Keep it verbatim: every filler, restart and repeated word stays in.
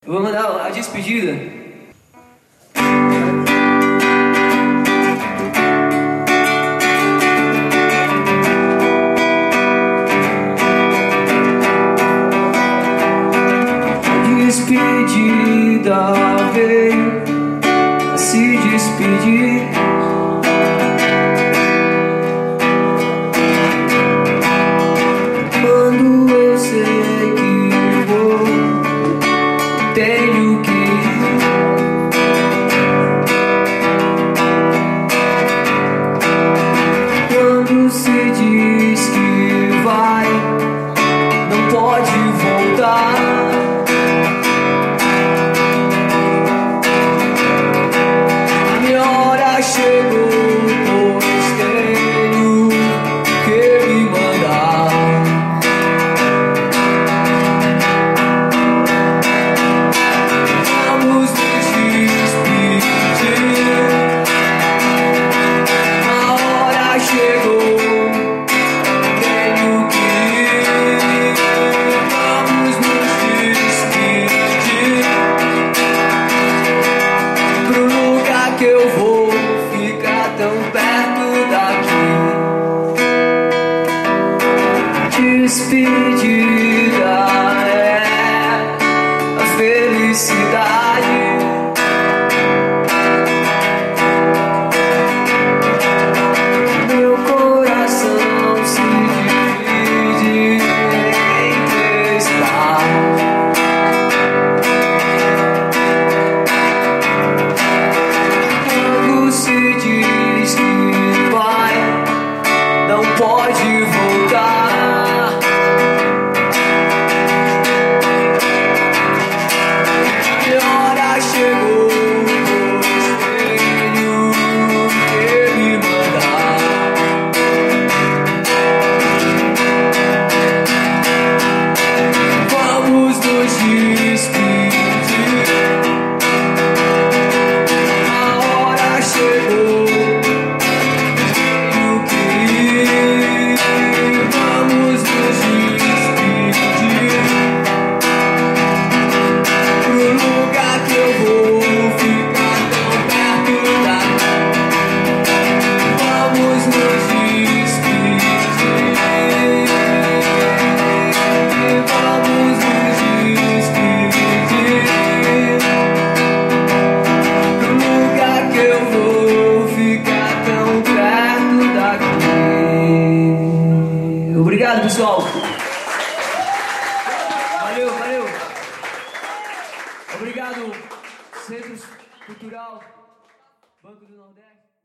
Eu vou mandar a despedida. Despedida veio a se despedir. Quando eu sei que vou, tenho que ir. Quando se diz que vai, não pode voltar. Chegou, pois tenho que me mandar. Vamos nos despedir. A hora chegou, tenho que ir. Vamos nos despedir pro lugar que eu vou. Tão perto daqui. Despedida é a felicidade. Meu coração se divide em três partes. Quando se diz que vai, não pode voltar. E a hora chegou, pois tenho que me mandar. Vamos nos despedir. A hora chegou. Obrigado, pessoal. Valeu, valeu. Obrigado, Centro Cultural Banco do Nordeste.